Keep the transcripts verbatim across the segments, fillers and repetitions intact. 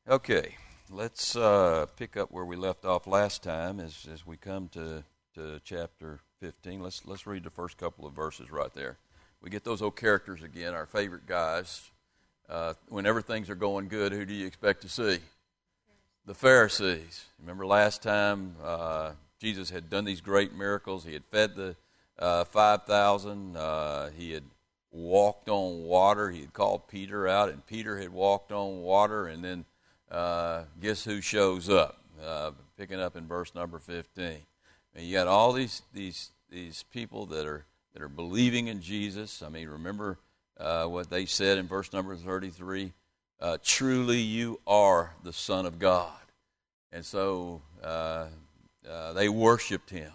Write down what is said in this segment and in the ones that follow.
Okay, let's uh, pick up where we left off last time as, as we come to, to chapter fifteen. Let's, let's read the first couple of verses right there. We get those old characters again, our favorite guys. Uh, whenever things are going good, who do you expect to see? The Pharisees. Remember last time uh, Jesus had done these great miracles. He had fed the uh, five thousand. Uh, he had walked on water. He had called Peter out, and Peter had walked on water, and then Uh, guess who shows up? Uh, picking up in verse number fifteen. And you got all these these these people that are that are believing in Jesus. I mean, remember uh, what they said in verse number thirty-three. Uh, Truly, you are the Son of God. And so uh, uh, they worshipped him.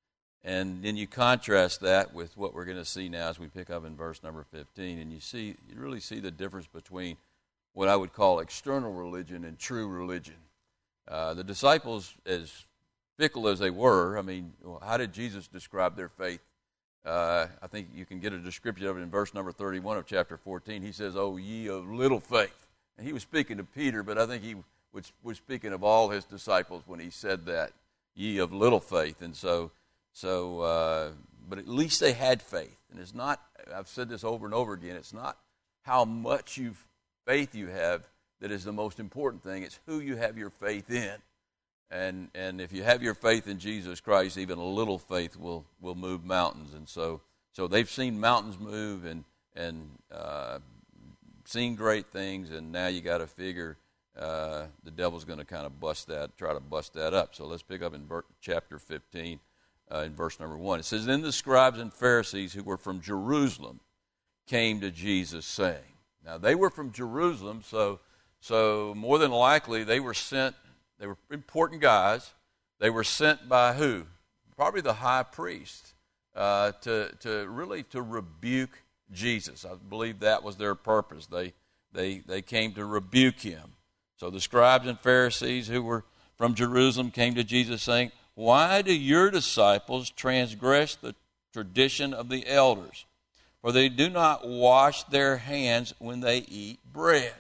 And then you contrast that with what we're going to see now as we pick up in verse number fifteen, and you see you really see the difference between what I would call external religion and true religion. Uh, the disciples, as fickle as they were, I mean, how did Jesus describe their faith? Uh, I think you can get a description of it in verse number thirty-one of chapter fourteen. He says, "O ye of little faith." And he was speaking to Peter, but I think he was, was speaking of all his disciples when he said that, "Ye of little faith." And so, so, uh, but at least they had faith. And it's not, I've said this over and over again, it's not how much you've faith you have that is the most important thing. It's who you have your faith in. And and if you have your faith in Jesus Christ, even a little faith will, will move mountains. And so so they've seen mountains move and and uh, seen great things, and now you got to figure uh, the devil's going to kind of bust that, try to bust that up. So let's pick up in ver- chapter fifteen, uh, in verse number one. It says, "Then the scribes and Pharisees who were from Jerusalem came to Jesus, saying." Now, they were from Jerusalem, so so more than likely they were sent, they were important guys. They were sent by who? Probably the high priest uh, to to really to rebuke Jesus. I believe that was their purpose. They they they came to rebuke him. So the scribes and Pharisees who were from Jerusalem came to Jesus saying, "Why do your disciples transgress the tradition of the elders? For they do not wash their hands when they eat bread."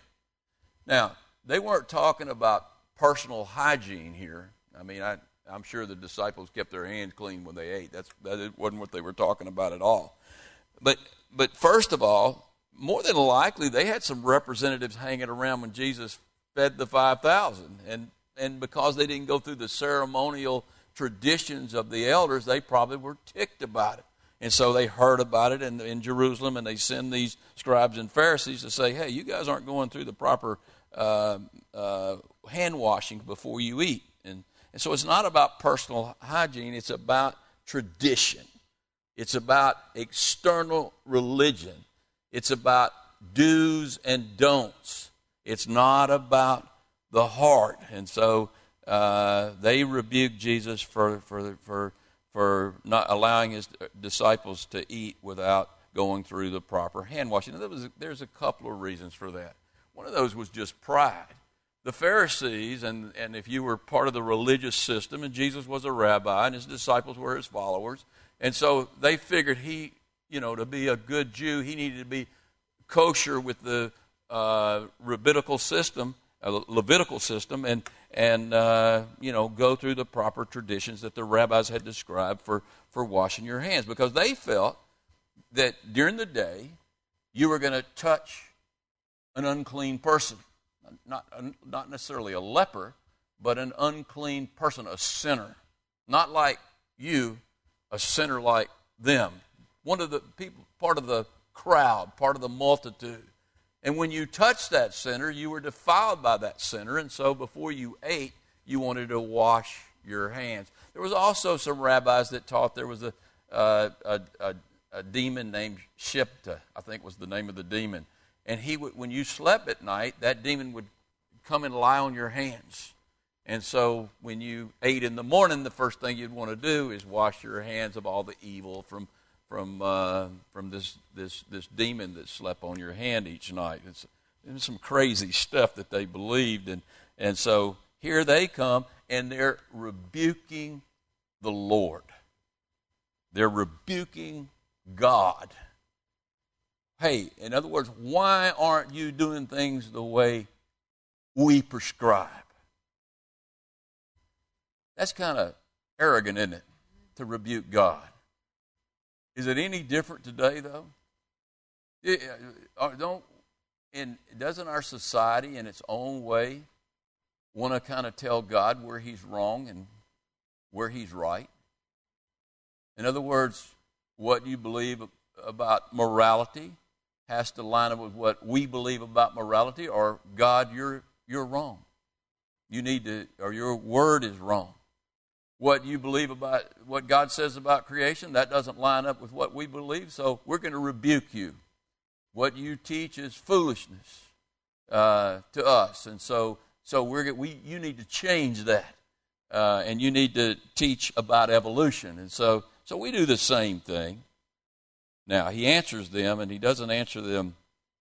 Now, they weren't talking about personal hygiene here. I mean, I, I'm sure the disciples kept their hands clean when they ate. That's, that wasn't what they were talking about at all. But, but first of all, more than likely, they had some representatives hanging around when Jesus fed the five thousand. And, and because they didn't go through the ceremonial traditions of the elders, they probably were ticked about it. And so they heard about it in, in Jerusalem, and they send these scribes and Pharisees to say, "Hey, you guys aren't going through the proper uh, uh, hand washing before you eat." And, and so it's not about personal hygiene. It's about tradition. It's about external religion. It's about do's and don'ts. It's not about the heart. And so uh, they rebuked Jesus for for for. for not allowing his disciples to eat without going through the proper hand washing. And there was, there's a couple of reasons for that. One of those was just pride. The Pharisees, and, and if you were part of the religious system, and Jesus was a rabbi, and his disciples were his followers, and so they figured he, you know, to be a good Jew, he needed to be kosher with the uh, rabbinical system, uh, Levitical system, and and, uh, you know, go through the proper traditions that the rabbis had described for, for washing your hands. Because they felt that during the day, you were going to touch an unclean person. Not, not necessarily a leper, but an unclean person, a sinner. Not like you, a sinner like them. One of the people, part of the crowd, part of the multitude. And when you touched that sinner, you were defiled by that sinner. And so before you ate, you wanted to wash your hands. There was also some rabbis that taught there was a, uh, a, a, a demon named Shipta, I think was the name of the demon. And he would, when you slept at night, that demon would come and lie on your hands. And so when you ate in the morning, the first thing you'd want to do is wash your hands of all the evil from from uh, from this this this demon that slept on your hand each night. It's, it's some crazy stuff that they believed, and and so here they come and they're rebuking the Lord. They're rebuking God. Hey, in other words, why aren't you doing things the way we prescribe. That's kind of arrogant, isn't it, to rebuke God? Is it any different today, though? It, uh, don't, in, doesn't our society in its own way want to kind of tell God where he's wrong and where he's right? In other words, what you believe about morality has to line up with what we believe about morality, or God, you're you're wrong. You need to, or your word is wrong. What you believe about, what God says about creation, that doesn't line up with what we believe, so we're going to rebuke you. What you teach is foolishness uh, to us, and so so we're we you need to change that, uh, and you need to teach about evolution, and so so we do the same thing. Now he answers them, and he doesn't answer them.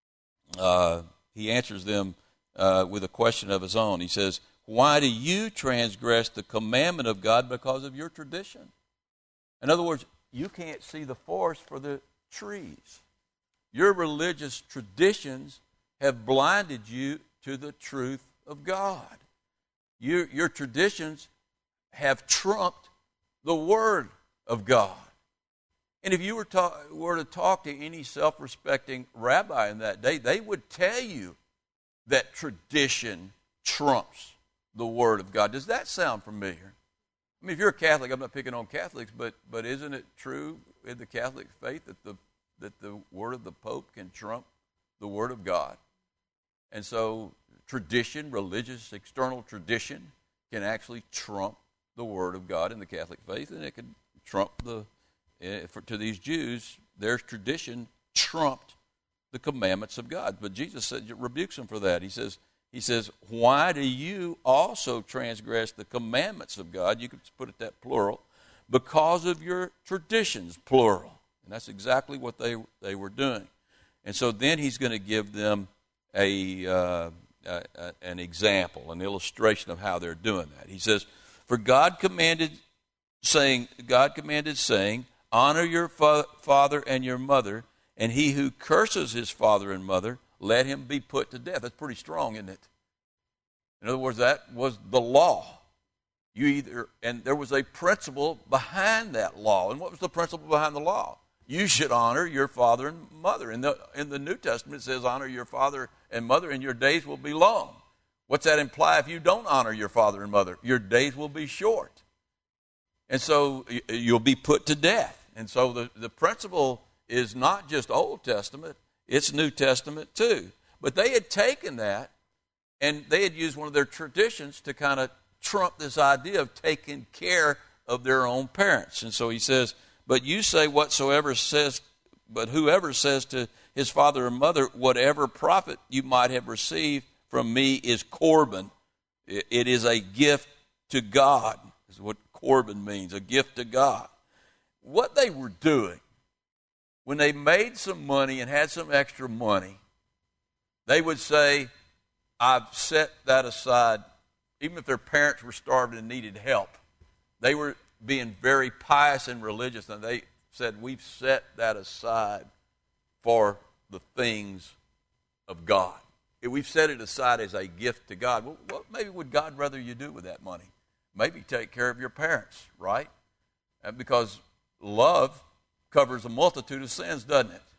Uh, he answers them uh, with a question of his own. He says, "Why do you transgress the commandment of God because of your tradition?" In other words, you can't see the forest for the trees. Your religious traditions have blinded you to the truth of God. Your, your traditions have trumped the Word of God. And if you were, ta- were to talk to any self-respecting rabbi in that day, they would tell you that tradition trumps the Word of God. Does that sound familiar? I mean, if you're a Catholic, I'm not picking on Catholics, but but isn't it true in the Catholic faith that the that the word of the Pope can trump the Word of God? And so tradition, religious, external tradition, can actually trump the Word of God in the Catholic faith, and it can trump the, uh, for, to these Jews, their tradition trumped the commandments of God. But Jesus said, rebukes them for that. He says, He says, why do you also transgress the commandments of God? You could put it that plural. Because of your traditions, plural. And that's exactly what they they were doing. And so then he's going to give them a, uh, a, a an example, an illustration of how they're doing that. He says, for God commanded, saying, God commanded, saying, honor your fa- father and your mother, and he who curses his father and mother, let him be put to death. That's pretty strong, isn't it? In other words, that was the law. You either, and there was a principle behind that law. And what was the principle behind the law? You should honor your father and mother. In the in the New Testament, it says, honor your father and mother, and your days will be long. What's that imply? If you don't honor your father and mother, your days will be short. And so you'll be put to death. And so the, the principle is not just Old Testament, it's New Testament too. But they had taken that, and they had used one of their traditions to kind of trump this idea of taking care of their own parents. And so he says, but you say whatsoever says, but whoever says to his father or mother, whatever profit you might have received from me is Corban. It is a gift to God, is what Corban means, a gift to God. What they were doing, when they made some money and had some extra money, they would say, I've set that aside. Even if their parents were starving and needed help, they were being very pious and religious, and they said, we've set that aside for the things of God. We've set it aside as a gift to God. Well, what maybe would God rather you do with that money? Maybe take care of your parents, right? And because love covers a multitude of sins, doesn't it?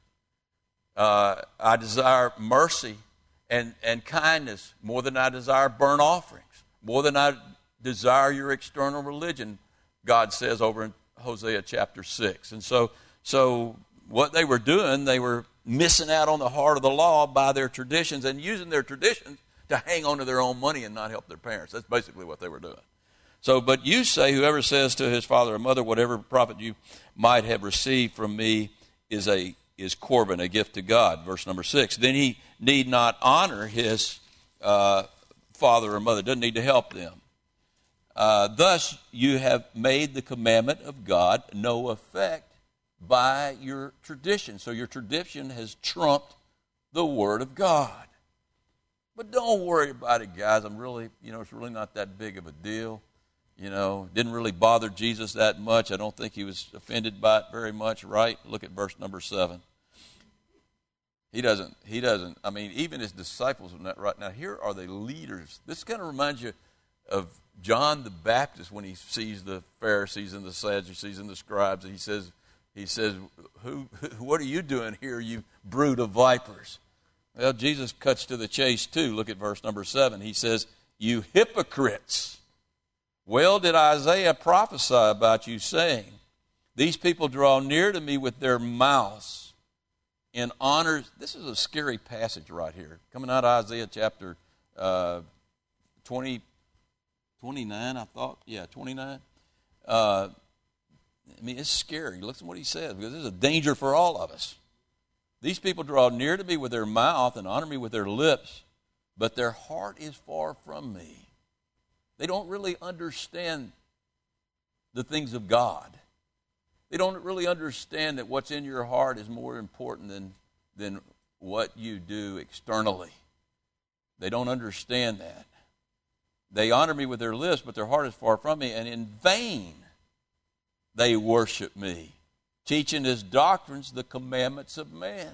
Uh, I desire mercy and, and kindness more than I desire burnt offerings, more than I desire your external religion, God says over in Hosea chapter six. And so, so what they were doing, they were missing out on the heart of the law by their traditions and using their traditions to hang on to their own money and not help their parents. That's basically what they were doing. So, but you say, whoever says to his father or mother, whatever profit you might have received from me is a is Corban, a gift to God. Verse number six. Then he need not honor his uh, father or mother, doesn't need to help them. Uh, thus you have made the commandment of God no effect by your tradition. So your tradition has trumped the Word of God. But don't worry about it, guys. I'm really, you know, it's really not that big of a deal. You know, didn't really bother Jesus that much. I don't think he was offended by it very much, right? Look at verse number seven. He doesn't, he doesn't, I mean, even his disciples right now, here are the leaders. This kind of reminds you of John the Baptist when he sees the Pharisees and the Sadducees and the scribes, and he says, he says, who, what are you doing here, you brood of vipers? Well, Jesus cuts to the chase too. Look at verse number seven. He says, you hypocrites. Well did Isaiah prophesy about you, saying, these people draw near to me with their mouths in honor. This is a scary passage right here, coming out of Isaiah chapter uh, twenty, twenty-nine, I thought. Yeah, twenty-nine. Uh, I mean, it's scary. Listen to what he says, because this is a danger for all of us. These people draw near to me with their mouth and honor me with their lips, but their heart is far from me. They don't really understand the things of God. They don't really understand that what's in your heart is more important than, than what you do externally. They don't understand that. They honor me with their lips, but their heart is far from me, and in vain they worship me, teaching as doctrines the commandments of man.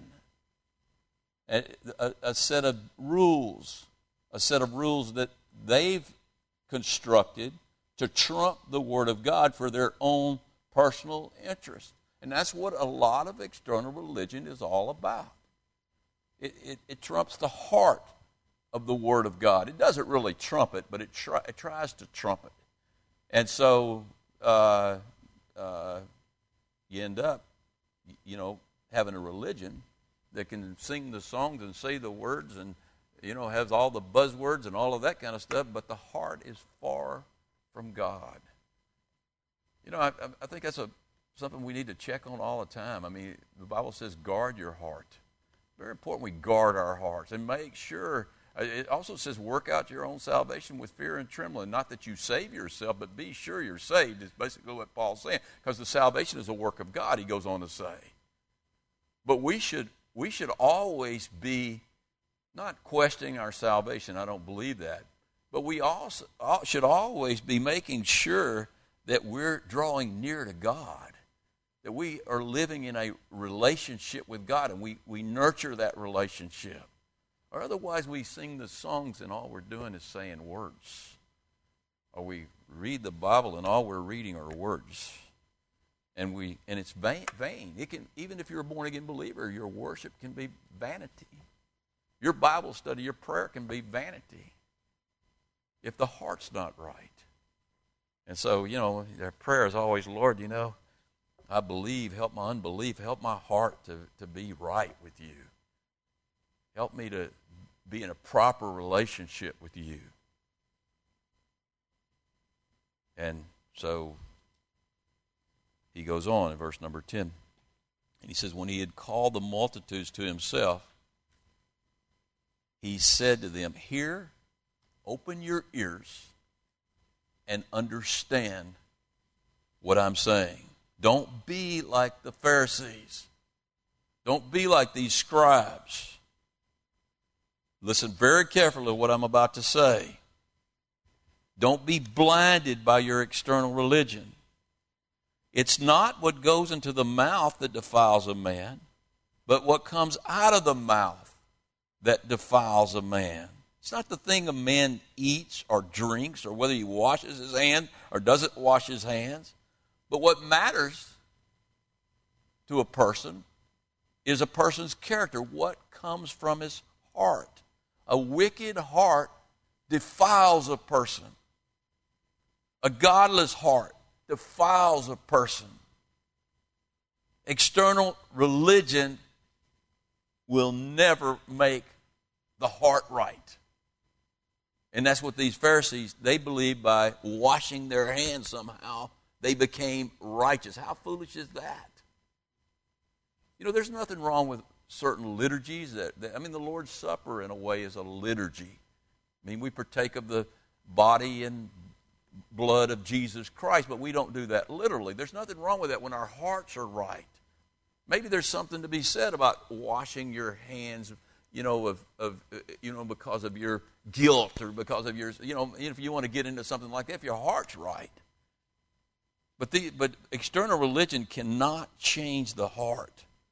A, a, a set of rules, a set of rules that they've constructed to trump the Word of God for their own personal interest. And that's what a lot of external religion is all about. It, it, it trumps the heart of the Word of God. It doesn't really trump it, but it, try, it tries to trump it. And so uh, uh, you end up, you know, having a religion that can sing the songs and say the words and, you know, has all the buzzwords and all of that kind of stuff, but the heart is far from God. You know, I, I think that's a, something we need to check on all the time. I mean, the Bible says guard your heart. Very important we guard our hearts and make sure. It also says work out your own salvation with fear and trembling. Not that you save yourself, but be sure you're saved is basically what Paul's saying. Because the salvation is a work of God, he goes on to say. But we should, we should always be not questioning our salvation. I don't believe that. But we also should always be making sure that we're drawing near to God, that we are living in a relationship with God, and we, we nurture that relationship. Or otherwise we sing the songs and all we're doing is saying words. Or we read the Bible and all we're reading are words. And we and it's vain. vain. It can, even if you're a born-again believer, your worship can be vanity. Your Bible study, your prayer can be vanity if the heart's not right. And so, you know, their prayer is always, Lord, you know, I believe, help my unbelief, help my heart to, to be right with you. Help me to be in a proper relationship with you. And so he goes on in verse number ten. And he says, when he had called the multitudes to himself, he said to them, hear, open your ears and understand what I'm saying. Don't be like the Pharisees. Don't be like these scribes. Listen very carefully to what I'm about to say. Don't be blinded by your external religion. It's not what goes into the mouth that defiles a man, but what comes out of the mouth that defiles a man. It's not the thing a man eats or drinks or whether he washes his hands or doesn't wash his hands. But what matters to a person is a person's character, what comes from his heart. A wicked heart defiles a person. A godless heart defiles a person. External religion will never make the heart right. And that's what these Pharisees, they believed by washing their hands somehow, they became righteous. How foolish is that? You know, there's nothing wrong with certain liturgies. That, that I mean, the Lord's Supper, in a way, is a liturgy. I mean, we partake of the body and blood of Jesus Christ, but we don't do that literally. There's nothing wrong with that when our hearts are right. Maybe there's something to be said about washing your hands, you know, of, of you know, because of your guilt or because of your, you know, if you want to get into something like that, if your heart's right. But the but external religion cannot change the heart.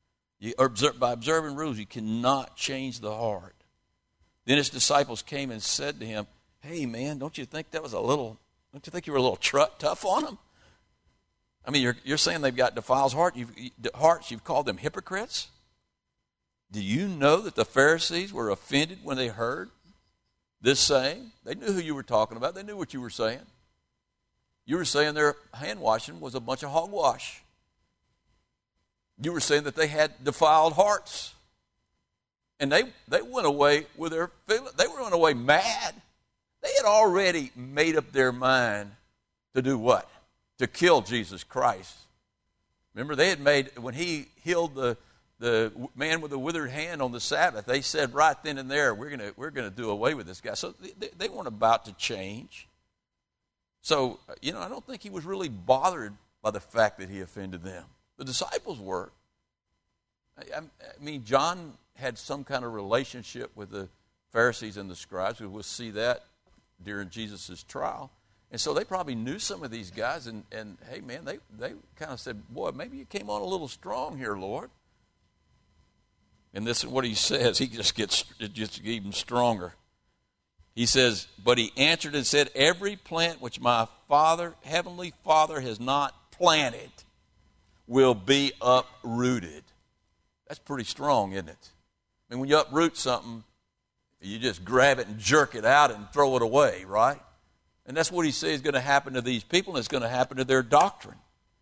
You observe, by observing rules, you cannot change the heart. Then his disciples came and said to him, hey, man, don't you think that was a little, don't you think you were a little tr- tough on them? I mean, you're, you're saying they've got defiled heart, you've, hearts. You've called them hypocrites? Do you know that the Pharisees were offended when they heard this saying? They knew who you were talking about. They knew what you were saying. You were saying their hand washing was a bunch of hogwash. You were saying that they had defiled hearts. And they, they went away with their feeling. They went away mad. They had already made up their mind to do what? To kill Jesus Christ. Remember, they had made, when he healed the, the man with the withered hand on the Sabbath, they said right then and there, we're going we're going to do away with this guy. So they, they weren't about to change. So, you know, I don't think he was really bothered by the fact that he offended them. The disciples were. I, I mean, John had some kind of relationship with the Pharisees and the scribes. We'll see that during Jesus' trial. And so they probably knew some of these guys, and, and hey, man, they, they kind of said, boy, maybe you came on a little strong here, Lord. And this is what he says. He just gets it just even stronger. He says, but he answered and said, every plant which my Father, Heavenly Father, has not planted will be uprooted. That's pretty strong, isn't it? I mean, when you uproot something, you just grab it and jerk it out and throw it away, right? And that's what he says is going to happen to these people, and it's going to happen to their doctrine.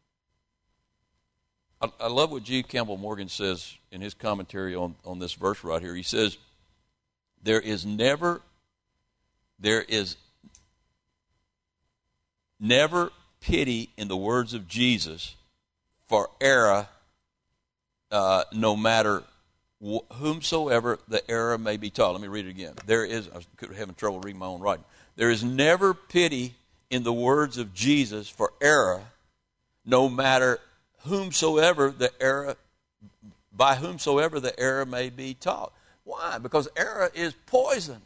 I, I love what G. Campbell Morgan says in his commentary on, on this verse right here. He says, there is never, there is never pity in the words of Jesus for error, uh, no matter wh- whomsoever the error may be taught. Let me read it again. There is, I was having trouble reading my own writing. There is never pity in the words of Jesus for error, no matter whomsoever the error, by whomsoever the error may be taught. Why? Because error is poison.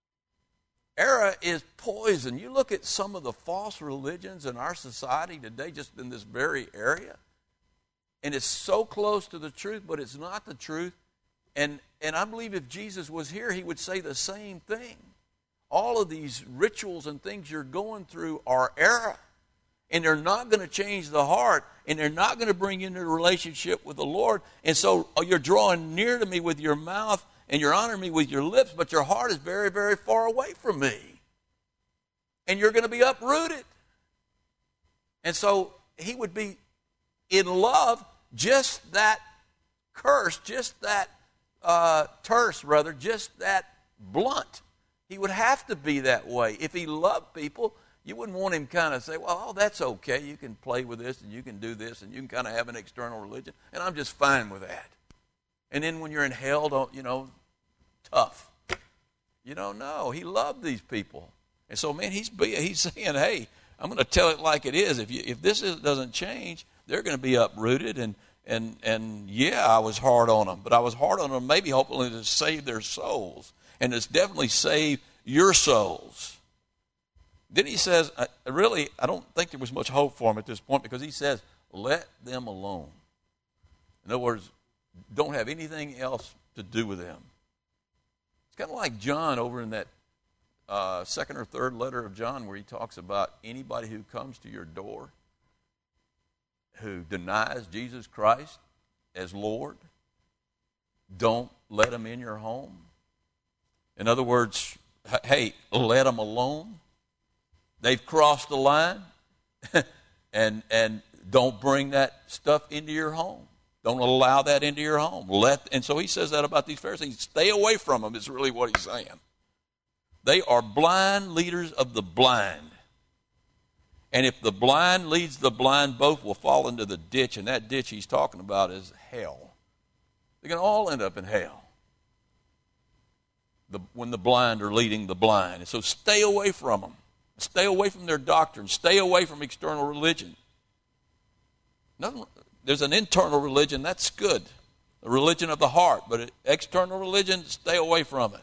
Error is poison. You look at some of the false religions in our society today, just in this very area, and it's so close to the truth, but it's not the truth. And, and I believe if Jesus was here, he would say the same thing. All of these rituals and things you're going through are error. And they're not going to change the heart. And they're not going to bring you into a relationship with the Lord. And so you're drawing near to me with your mouth and you're honoring me with your lips, but your heart is very, very far away from me. And you're going to be uprooted. And so he would be in love, just that curse, just that uh, terse, rather, just that blunt. He would have to be that way. If he loved people, you wouldn't want him kind of say, well, oh, that's okay. You can play with this and you can do this and you can kind of have an external religion, and I'm just fine with that. And then when you're in hell, don't, you know, tough. You don't know. He loved these people. And so, man, he's he's saying, hey, I'm going to tell it like it is. If you, if this is, doesn't change, they're going to be uprooted. And, and, and yeah, I was hard on them. But I was hard on them maybe hopefully to save their souls. And it's definitely save your souls. Then he says, I, really, I don't think there was much hope for him at this point, because he says, let them alone. In other words, don't have anything else to do with them. It's kind of like John over in that uh, second or third letter of John, where he talks about anybody who comes to your door who denies Jesus Christ as Lord, don't let them in your home. In other words, hey, let them alone. They've crossed the line, and and don't bring that stuff into your home. Don't allow that into your home. Let and so he says that about these Pharisees. Stay away from them is really what he's saying. They are blind leaders of the blind. And if the blind leads the blind, both will fall into the ditch, and that ditch he's talking about is hell. They're going to all end up in hell. The, when the blind are leading the blind. And so stay away from them. Stay away from their doctrine. Stay away from external religion. Nothing, there's an internal religion, that's good. The religion of the heart. But external religion, stay away from it.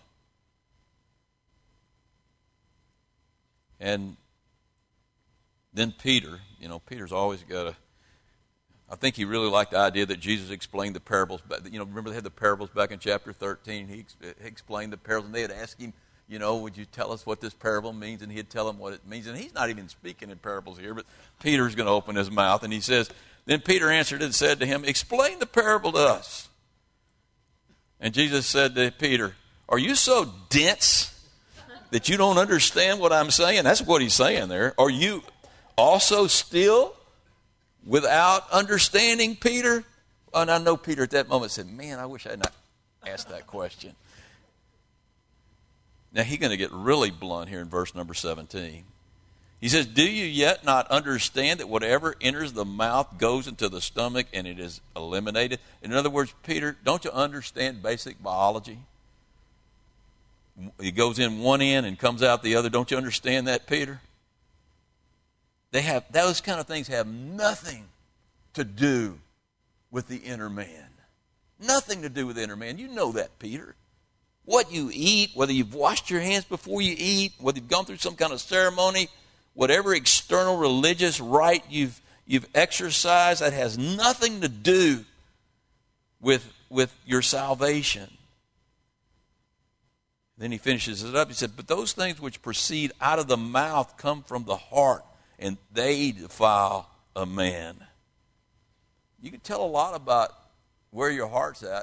And then Peter, you know, Peter's always got a, I think he really liked the idea that Jesus explained the parables. You know, remember they had the parables back in chapter thirteen. He, he explained the parables, and they had asked him, you know, would you tell us what this parable means? And he'd tell them what it means. And he's not even speaking in parables here, but Peter's going to open his mouth. And he says, then Peter answered and said to him, explain the parable to us. And Jesus said to Peter, are you so dense that you don't understand what I'm saying? That's what he's saying there. Are you also still without understanding, Peter? And I know Peter at that moment said, man, I wish I had not asked that question. Now he's going to get really blunt here in verse number seventeen. He says, do you yet not understand that whatever enters the mouth goes into the stomach and it is eliminated? In other words, Peter, don't you understand basic biology? It goes in one end and comes out the other. Don't you understand that, Peter? They have those kind of things have nothing to do with the inner man. Nothing to do with the inner man. You know that, Peter. What you eat, whether you've washed your hands before you eat, whether you've gone through some kind of ceremony, whatever external religious rite you've you've exercised, that has nothing to do with, with your salvation. Then he finishes it up. He said, but those things which proceed out of the mouth come from the heart, and they defile a man. You can tell a lot about where your heart's at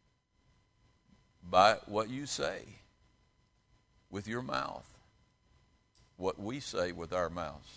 by what you say with your mouth, what we say with our mouths.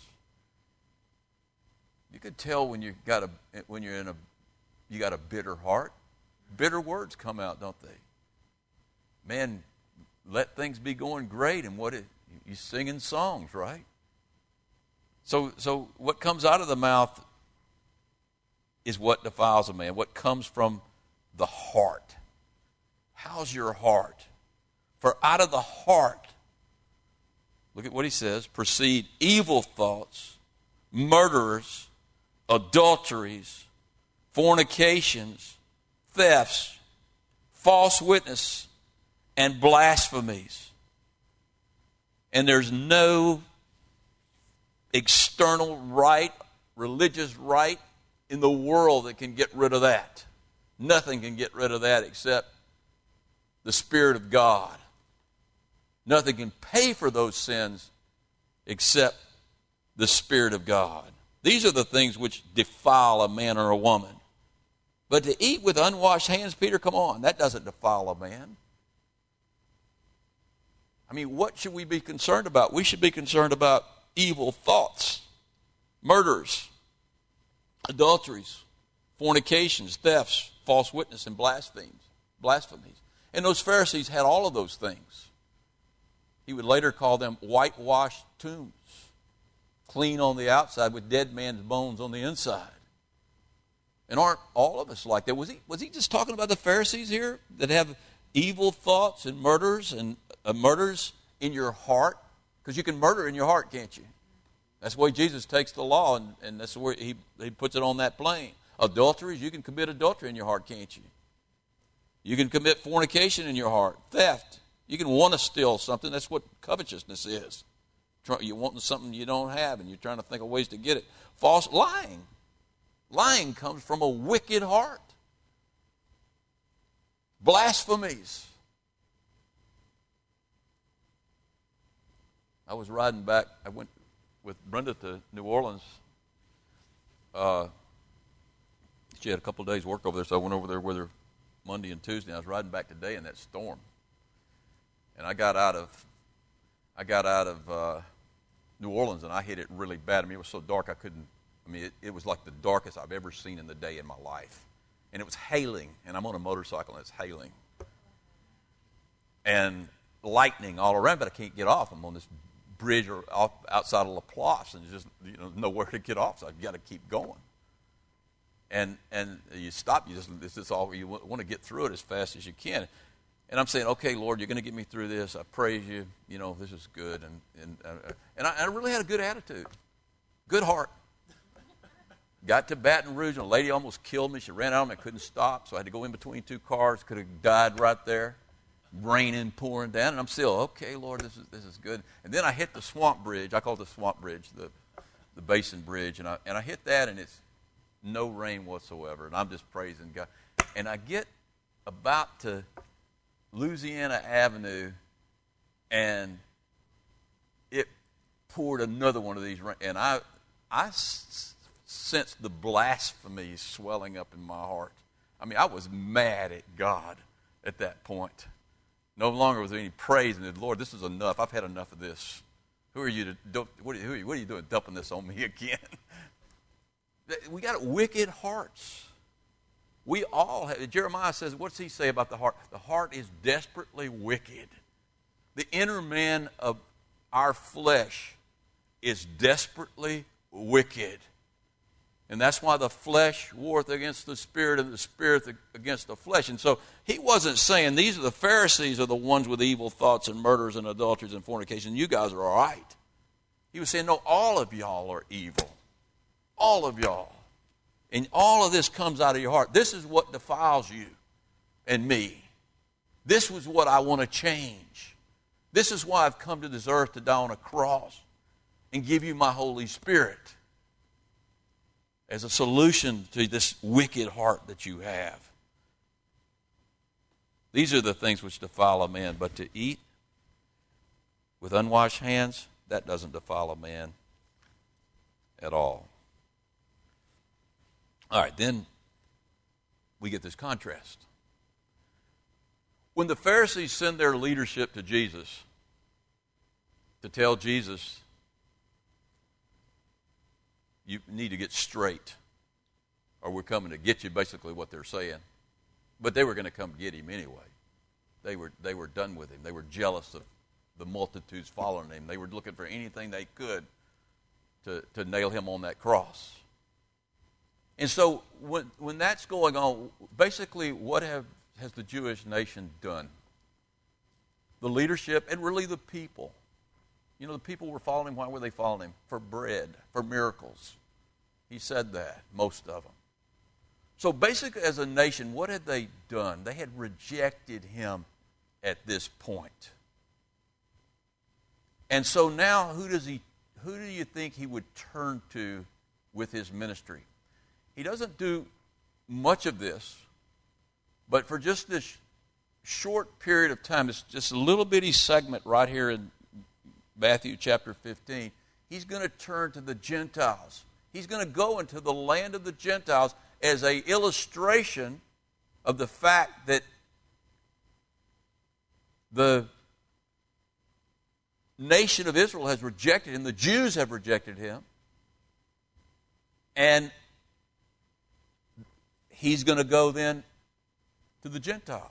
You could tell when you got a when you're in a you got a bitter heart. Bitter words come out, don't they? Man, let things be going great, and what it, you singing songs, right? So, so what comes out of the mouth is what defiles a man. What comes from the heart. How's your heart? For out of the heart, look at what he says, proceed evil thoughts, murderers, adulteries, fornications, thefts, false witness, and blasphemies. And there's no external rite, religious rite in the world that can get rid of that. Nothing can get rid of that except the Spirit of God. Nothing can pay for those sins except the Spirit of God. These are the things which defile a man or a woman. But to eat with unwashed hands, Peter, come on, that doesn't defile a man. I mean, what should we be concerned about? We should be concerned about evil thoughts, murders, adulteries, fornications, thefts, false witness, and blasphemies. blasphemies. And those Pharisees had all of those things. He would later call them whitewashed tombs, clean on the outside with dead man's bones on the inside. And aren't all of us like that? Was he, was he just talking about the Pharisees here that have evil thoughts and murders and uh, murders in your heart? Because you can murder in your heart, can't you? That's the way Jesus takes the law, and, and that's where he, he puts it on that plane. Adulteries, you can commit adultery in your heart, can't you? You can commit fornication in your heart. Theft. You can want to steal something. That's what covetousness is. You're wanting something you don't have, and you're trying to think of ways to get it. False lying. Lying comes from a wicked heart. Blasphemies. I was riding back. I went with Brenda to New Orleans. Uh, she had a couple of days' work over there, so I went over there with her Monday and Tuesday. I was riding back today in that storm, and I got out of, I got out of uh, New Orleans, and I hit it really bad. I mean, it was so dark I couldn't. I mean, it, it was like the darkest I've ever seen in the day in my life, and it was hailing, and I'm on a motorcycle, and it's hailing, and lightning all around, but I can't get off. I'm on this bridge or off outside of Laplace, and just you know nowhere to get off, so I've got to keep going. And and you stop, you just this is all you want to get through it as fast as you can. And I'm saying, okay, Lord, you're going to get me through this. I praise you. You know, this is good. And and uh, and I, I really had a good attitude, good heart. Got to Baton Rouge, and a lady almost killed me. She ran out of me. I couldn't stop, so I had to go in between two cars. Could have died right there. Raining, pouring down, and I'm still, okay, Lord, this is this is good. And then I hit the swamp bridge. I call it the swamp bridge, the the basin bridge, and I and I hit that, and it's no rain whatsoever. And I'm just praising God. And I get about to Louisiana Avenue, and it poured another one of these rain. And I, I s- sensed the blasphemy swelling up in my heart. I mean, I was mad at God at that point. No longer was there any praise. And Lord, this is enough. I've had enough of this. Who are you to dump, what, are you, who are you, what are you doing dumping this on me again? We got wicked hearts. We all have. Jeremiah says, what's he say about the heart? The heart is desperately wicked. The inner man of our flesh is desperately wicked. And that's why the flesh warreth against the spirit and the spirit against the flesh. And so he wasn't saying these are the Pharisees are the ones with evil thoughts and murders and adulteries and fornication. You guys are all right. He was saying, no, all of y'all are evil. All of y'all. And all of this comes out of your heart. This is what defiles you and me. This was what I want to change. This is why I've come to this earth to die on a cross and give you my Holy Spirit as a solution to this wicked heart that you have. These are the things which defile a man, but to eat with unwashed hands, that doesn't defile a man at all. All right, then we get this contrast. When the Pharisees send their leadership to Jesus to tell Jesus, you need to get straight, or we're coming to get you, basically what they're saying. But they were going to come get him anyway. They were, they were done with him. They were jealous of the multitudes following him. They were looking for anything they could to, to nail him on that cross. And so when, when that's going on, basically what have, has the Jewish nation done? The leadership and really the people. You know, the people were following him. Why were they following him? For bread, for miracles. He said that, most of them. So basically as a nation, what had they done? They had rejected him at this point. And so now who does he, who do you think he would turn to with his ministry? He doesn't do much of this, but for just this short period of time, it's just a little bitty segment right here in Matthew chapter fifteen, he's going to turn to the Gentiles. He's going to go into the land of the Gentiles as an illustration of the fact that the nation of Israel has rejected him, the Jews have rejected him, and he's going to go then to the Gentiles.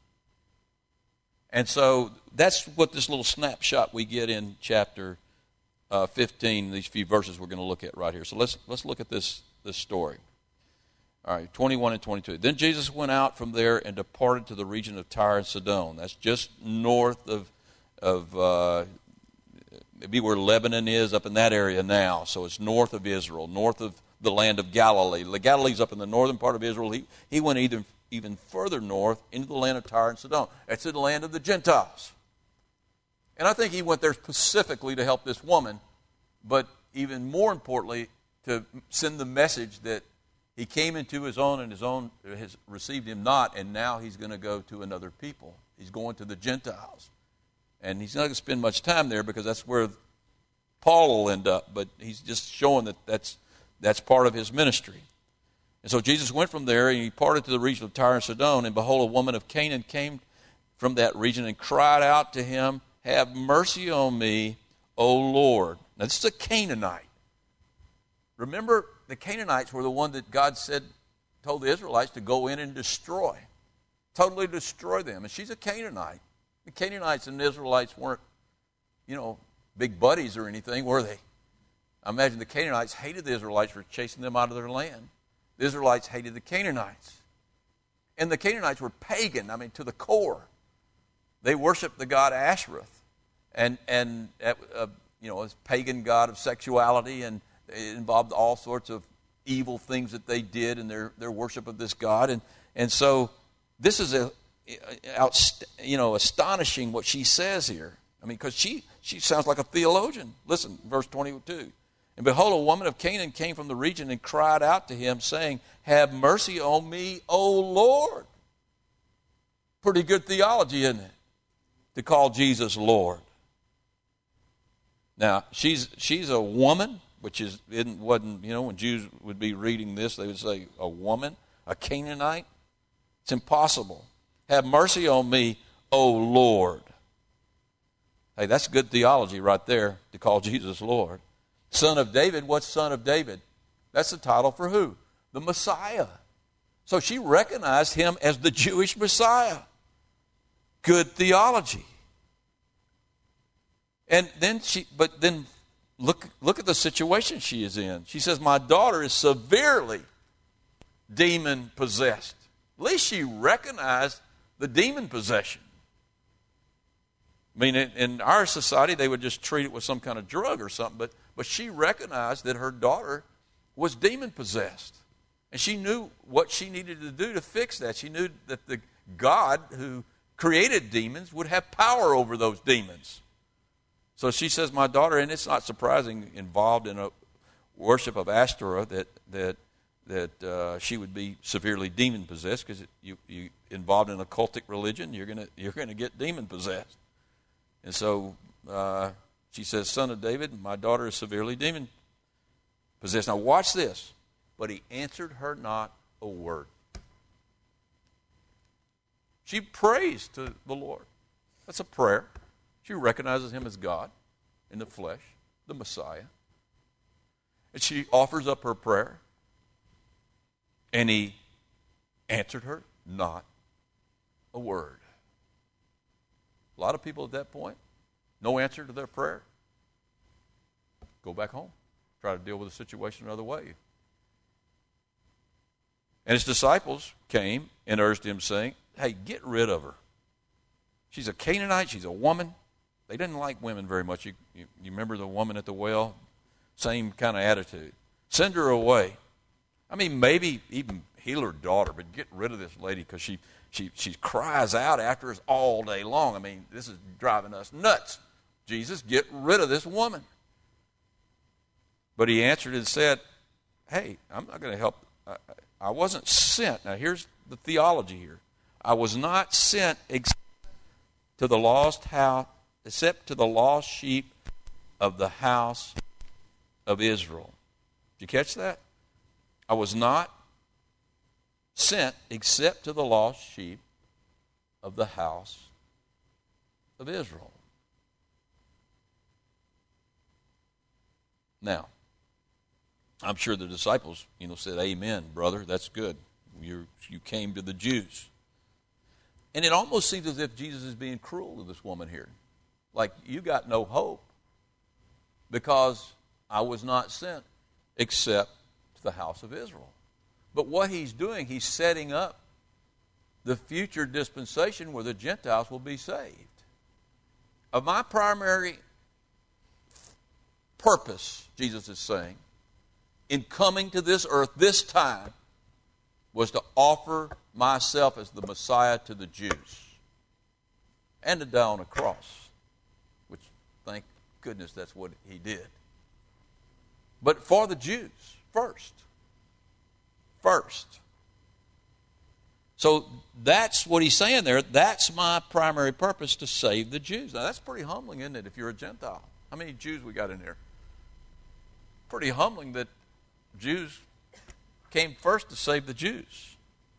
And so that's what this little snapshot we get in chapter uh, fifteen, these few verses we're going to look at right here. So let's let's look at this, this story. All right, twenty-one and twenty-two. Then Jesus went out from there and departed to the region of Tyre and Sidon. That's just north of, of uh, maybe where Lebanon is, up in that area now. So it's north of Israel, north of the land of Galilee. Galilee's up in the northern part of Israel. He, he went even, even further north into the land of Tyre and Sidon. That's in the land of the Gentiles. And I think he went there specifically to help this woman, but even more importantly, to send the message that he came into his own and his own has received him not, and now he's going to go to another people. He's going to the Gentiles. And he's not going to spend much time there because that's where Paul will end up, but he's just showing that that's That's part of his ministry. And so Jesus went from there, and he parted to the region of Tyre and Sidon, and behold, a woman of Canaan came from that region and cried out to him, have mercy on me, O Lord. Now, this is a Canaanite. Remember, the Canaanites were the one that God said, told the Israelites to go in and destroy, totally destroy them. And she's a Canaanite. The Canaanites and the Israelites weren't, you know, big buddies or anything, were they? I imagine the Canaanites hated the Israelites for chasing them out of their land. The Israelites hated the Canaanites. And the Canaanites were pagan, I mean, to the core. They worshiped the god Ashereth, and, and uh, you know, a pagan god of sexuality, and it involved all sorts of evil things that they did in their, their worship of this god. And, and so this is, a, a, you know, astonishing what she says here. I mean, because she, she sounds like a theologian. Listen, verse twenty-two. And behold, a woman of Canaan came from the region and cried out to him, saying, have mercy on me, O Lord. Pretty good theology, isn't it? To call Jesus Lord. Now, she's she's a woman, which is isn't wasn't, you know, when Jews would be reading this, they would say, a woman, a Canaanite. It's impossible. Have mercy on me, O Lord. Hey, that's good theology right there, to call Jesus Lord. Son of David, what's son of David? That's the title for who? The Messiah. So she recognized him as the Jewish Messiah. Good theology. And then she, but then look, look at the situation she is in. She says, my daughter is severely demon possessed. At least she recognized the demon possession. I mean, in, in our society, they would just treat it with some kind of drug or something, but, but she recognized that her daughter was demon possessed. And she knew what she needed to do to fix that. She knew that the God who created demons would have power over those demons. So she says, my daughter, and it's not surprising, involved in a worship of Ashtoreth, that that that uh, she would be severely demon possessed, because you you involved in a cultic religion, you're gonna you're gonna get demon possessed. And so uh, she says, son of David, my daughter is severely demon possessed. Now watch this. But he answered her not a word. She prays to the Lord. That's a prayer. She recognizes him as God in the flesh, the Messiah. And she offers up her prayer. And he answered her not a word. A lot of people at that point, no answer to their prayer. Go back home. Try to deal with the situation another way. And his disciples came and urged him, saying, hey, get rid of her. She's a Canaanite. She's a woman. They didn't like women very much. You, you, you remember the woman at the well? Same kind of attitude. Send her away. I mean, maybe even heal her daughter, but get rid of this lady, because she, she, she cries out after us all day long. I mean, this is driving us nuts. Jesus, get rid of this woman. But he answered and said, hey, I'm not going to help. I, I wasn't sent. Now, here's the theology here. I was not sent except to the lost house, except to the lost sheep of the house of Israel. Did you catch that? I was not sent except to the lost sheep of the house of Israel. Now, I'm sure the disciples, you know, said, amen, brother, that's good. You you came to the Jews. And it almost seems as if Jesus is being cruel to this woman here. Like, you got no hope because I was not sent except to the house of Israel. But what he's doing, he's setting up the future dispensation where the Gentiles will be saved. Of my primary purpose, Jesus is saying, in coming to this earth this time, was to offer myself as the Messiah to the Jews and to die on a cross, which, thank goodness, that's what he did. But for the Jews first. First. So that's what he's saying there. That's my primary purpose, to save the Jews. Now that's pretty humbling, isn't it, if you're a Gentile? How many Jews we got in here? Pretty humbling that Jews came first to save the Jews.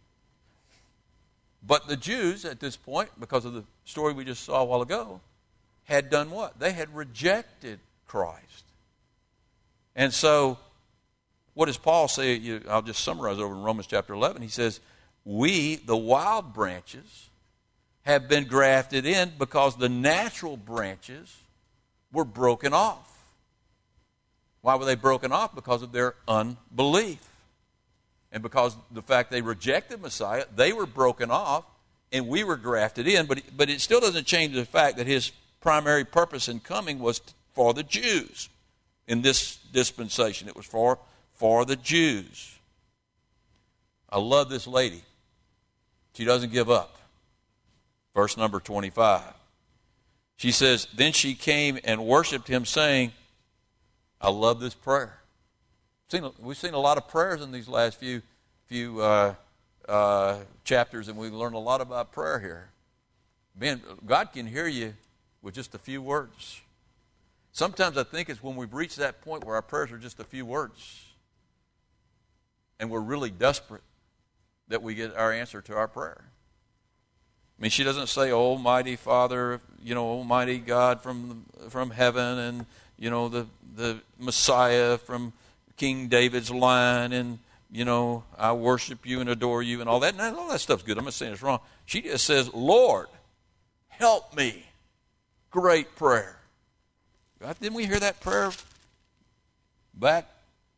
But the Jews at this point, because of the story we just saw a while ago, had done what? They had rejected Christ. And so, what does Paul say? You, I'll just summarize over in Romans chapter eleven. He says, we, the wild branches, have been grafted in because the natural branches were broken off. Why were they broken off? Because of their unbelief. And because of the fact they rejected Messiah, they were broken off and we were grafted in. But, but it still doesn't change the fact that his primary purpose in coming was for the Jews. In this dispensation, it was for, for the Jews. I love this lady. She doesn't give up. Verse number twenty-five. She says, then she came and worshipped him, saying, I love this prayer. Seen, we've seen a lot of prayers in these last few few uh, uh, chapters, and we've learned a lot about prayer here. Man, God can hear you with just a few words. Sometimes I think it's when we've reached that point where our prayers are just a few words, and we're really desperate, that we get our answer to our prayer. I mean, she doesn't say, Almighty Father, you know, Almighty God from from heaven, and, you know, the, the Messiah from King David's line, and, you know, I worship you and adore you and all that. And all that stuff's good. I'm not saying it's wrong. She just says, Lord, help me. Great prayer. Didn't we hear that prayer back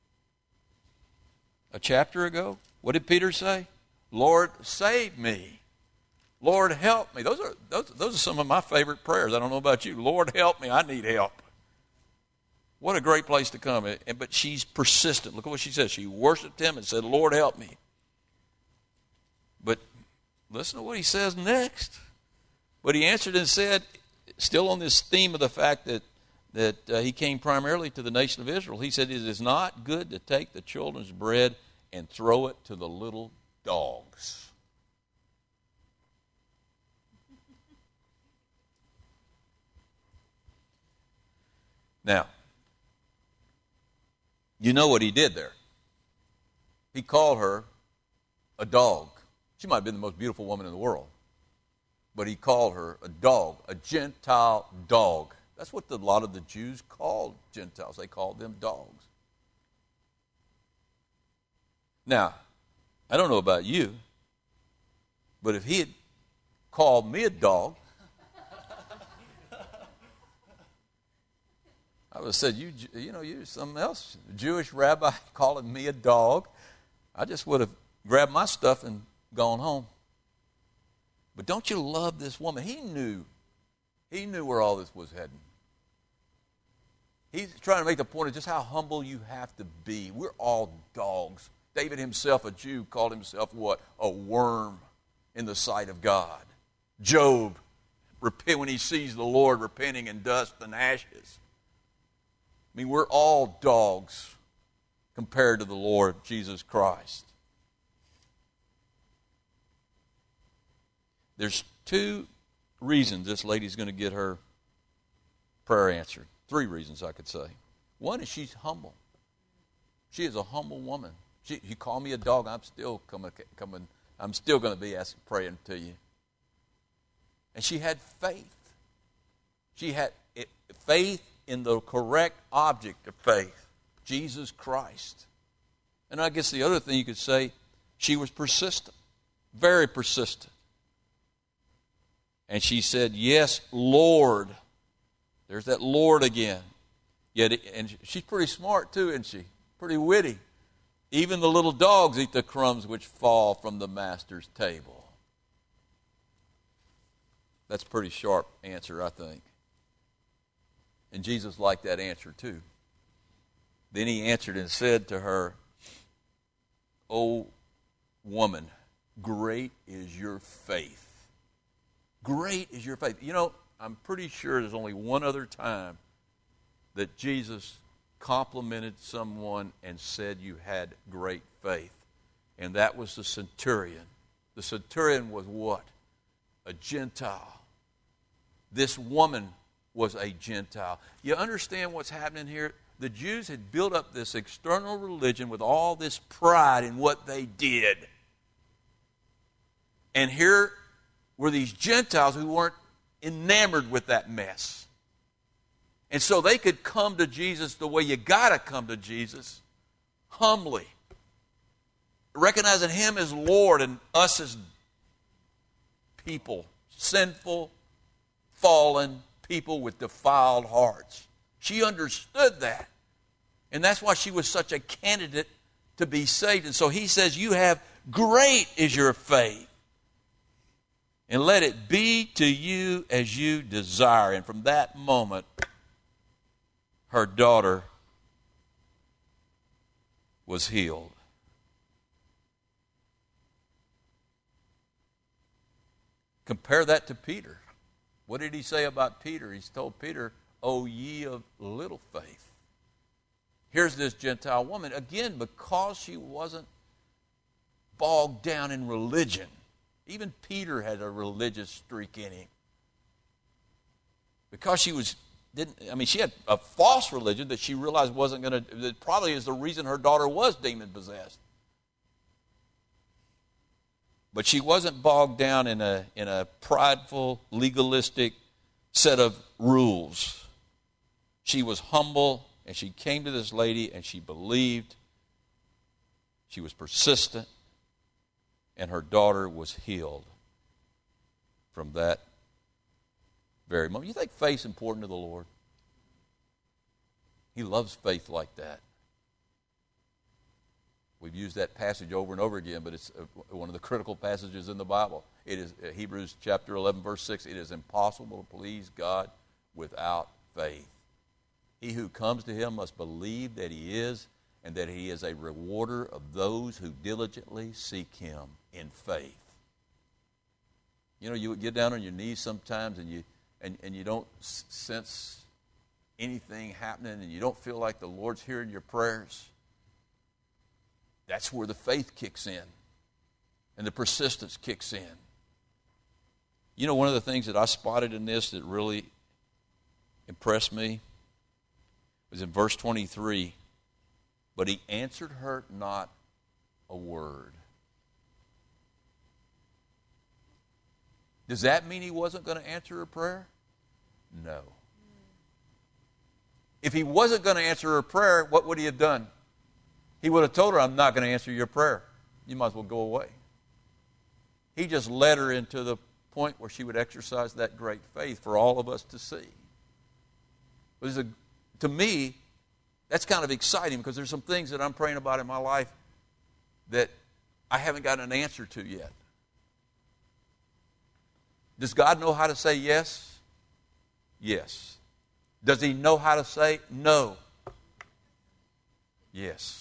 a chapter ago? What did Peter say? Lord, save me. Lord, help me. Those are those, those are some of my favorite prayers. I don't know about you. Lord, help me. I need help. What a great place to come. But she's persistent. Look at what she says. She worshiped him and said, Lord, help me. But listen to what he says next. But he answered and said, still on this theme of the fact that, that uh, he came primarily to the nation of Israel, he said, it is not good to take the children's bread and throw it to the little dogs. Now, you know what he did there. He called her a dog. She might have been the most beautiful woman in the world. But he called her a dog, a Gentile dog. That's what the, a lot of the Jews called Gentiles. They called them dogs. Now, I don't know about you, but if he had called me a dog, I would have said, you you know, you're something else. A Jewish rabbi calling me a dog. I just would have grabbed my stuff and gone home. But don't you love this woman? He knew. He knew where all this was heading. He's trying to make the point of just how humble you have to be. We're all dogs. David himself, a Jew, called himself what? A worm in the sight of God. Job, repent when he sees the Lord repenting in dust and ashes. I mean, we're all dogs compared to the Lord Jesus Christ. There's two reasons this lady's going to get her prayer answered. Three reasons, I could say. One is she's humble. She is a humble woman. She, you call me a dog, I'm still coming. coming I'm still going to be asking, praying to you. And she had faith. She had it, faith in the correct object of faith, Jesus Christ. And I guess the other thing you could say, she was persistent, very persistent. And she said, yes, Lord. There's that Lord again. Yet, it, and she's pretty smart too, isn't she? Pretty witty. Even the little dogs eat the crumbs which fall from the master's table. That's a pretty sharp answer, I think. And Jesus liked that answer too. Then he answered and said to her, O woman, great is your faith. Great is your faith. You know, I'm pretty sure there's only one other time that Jesus complimented someone and said you had great faith. And that was the centurion. The centurion was what? A Gentile. This woman was a Gentile. You understand what's happening here? The Jews had built up this external religion with all this pride in what they did. And here were these Gentiles who weren't enamored with that mess. And so they could come to Jesus the way you got to come to Jesus, humbly, recognizing him as Lord and us as people, sinful, fallen people with defiled hearts. She understood that. And that's why she was such a candidate to be saved. And so he says, you have great is your faith. And let it be to you as you desire. And from that moment, her daughter was healed. Compare that to Peter. What did he say about Peter? He's told Peter, O ye of little faith. Here's this Gentile woman, again, because she wasn't bogged down in religion. Even Peter had a religious streak in him. Because she was, didn't, I mean, she had a false religion that she realized wasn't going to, that probably is the reason her daughter was demon-possessed. But she wasn't bogged down in a, in a prideful, legalistic set of rules. She was humble, and she came to this lady, and she believed. She was persistent, and her daughter was healed from that very moment. You think faith's important to the Lord? He loves faith like that. We've used that passage over and over again, but it's one of the critical passages in the Bible. It is Hebrews chapter eleven, verse six. It is impossible to please God without faith. He who comes to him must believe that he is, and that he is a rewarder of those who diligently seek him in faith. You know, you would get down on your knees sometimes, and you and, and you don't sense anything happening, and you don't feel like the Lord's hearing your prayers. That's where the faith kicks in and the persistence kicks in. You know, one of the things that I spotted in this that really impressed me was in verse twenty-three. But he answered her not a word. Does that mean he wasn't going to answer her prayer? No. If he wasn't going to answer her prayer, what would he have done? He would have told her, I'm not going to answer your prayer. You might as well go away. He just led her into the point where she would exercise that great faith for all of us to see. It was a, to me, that's kind of exciting because there's some things that I'm praying about in my life that I haven't gotten an answer to yet. Does God know how to say yes? Yes. Does he know how to say no? Yes.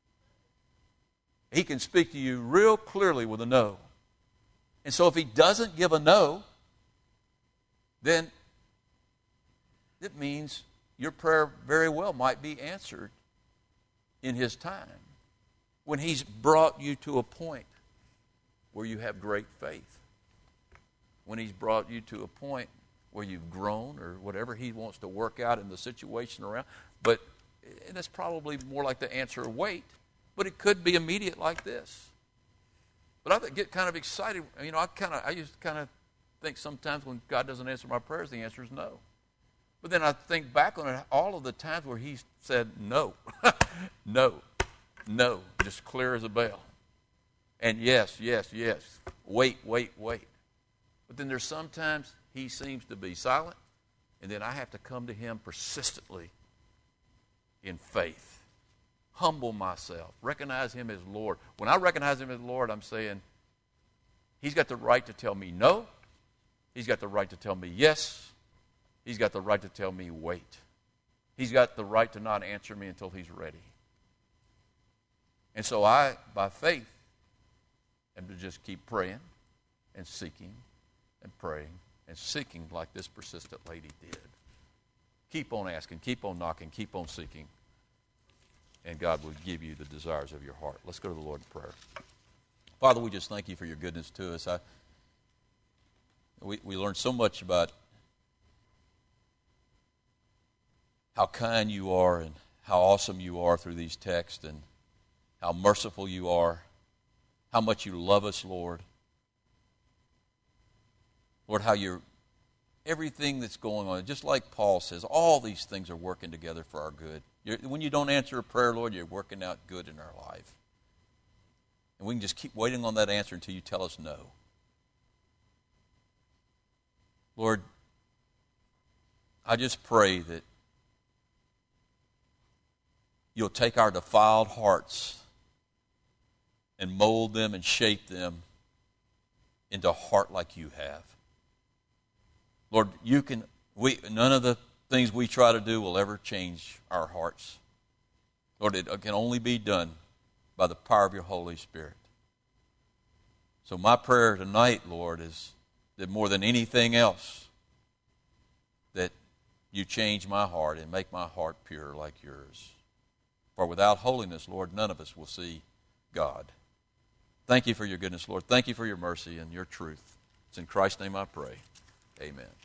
He can speak to you real clearly with a no. And so if he doesn't give a no, then it means your prayer very well might be answered in his time when he's brought you to a point where you have great faith. When he's brought you to a point where you've grown or whatever he wants to work out in the situation around. But and that's probably more like the answer wait. But it could be immediate like this. But I get kind of excited. You know, I kind of I used to kind of think sometimes when God doesn't answer my prayers, the answer is no. But then I think back on it, all of the times where he said no, no, no, just clear as a bell. And yes, yes, yes, wait, wait, wait. But then there's sometimes he seems to be silent, and then I have to come to him persistently in faith. Humble myself. Recognize him as Lord. When I recognize him as Lord, I'm saying he's got the right to tell me no. He's got the right to tell me yes. He's got the right to tell me wait. He's got the right to not answer me until he's ready. And so I, by faith, am to just keep praying and seeking and praying and seeking like this persistent lady did. Keep on asking, keep on knocking, keep on seeking, and God will give you the desires of your heart. Let's go to the Lord in prayer. Father, we just thank you for your goodness to us. I, we, we learned so much about how kind you are and how awesome you are through these texts and how merciful you are, how much you love us, Lord. Lord, how you're, everything that's going on, just like Paul says, all these things are working together for our good. You're, when you don't answer a prayer, Lord, you're working out good in our life. And we can just keep waiting on that answer until you tell us no. Lord, I just pray that you'll take our defiled hearts and mold them and shape them into a heart like you have. Lord, you can, we, none of the things we try to do will ever change our hearts. Lord, it can only be done by the power of your Holy Spirit. So my prayer tonight, Lord, is that more than anything else, that you change my heart and make my heart pure like yours. For without holiness, Lord, none of us will see God. Thank you for your goodness, Lord. Thank you for your mercy and your truth. It's in Christ's name I pray. Amen.